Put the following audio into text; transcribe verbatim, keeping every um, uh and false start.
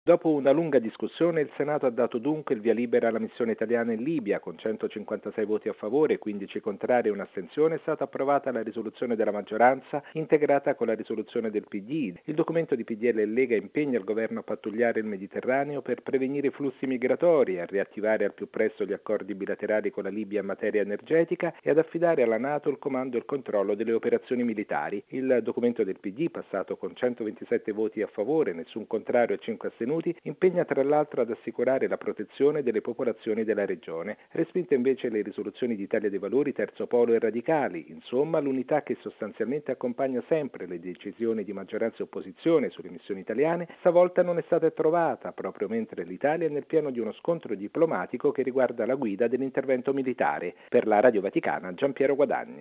Dopo una lunga discussione, il Senato ha dato dunque il via libera alla missione italiana in Libia. Con centocinquantasei voti a favore, quindici contrari e un'astensione, è stata approvata la risoluzione della maggioranza, integrata con la risoluzione del P D. Il documento di P D L e Lega impegna il governo a pattugliare il Mediterraneo per prevenire i flussi migratori, a riattivare al più presto gli accordi bilaterali con la Libia in materia energetica e ad affidare alla NATO il comando e il controllo delle operazioni militari. Il documento del P D, passato con centoventisette voti a favore, nessun contrario e cinque astenuti, impegna tra l'altro ad assicurare la protezione delle popolazioni della regione. Respinte invece le risoluzioni di Italia dei Valori, Terzo Polo e Radicali. Insomma, l'unità che sostanzialmente accompagna sempre le decisioni di maggioranza e opposizione sulle missioni italiane, stavolta non è stata trovata, proprio mentre l'Italia è nel pieno di uno scontro diplomatico che riguarda la guida dell'intervento militare. Per la Radio Vaticana, Giampiero Guadagni.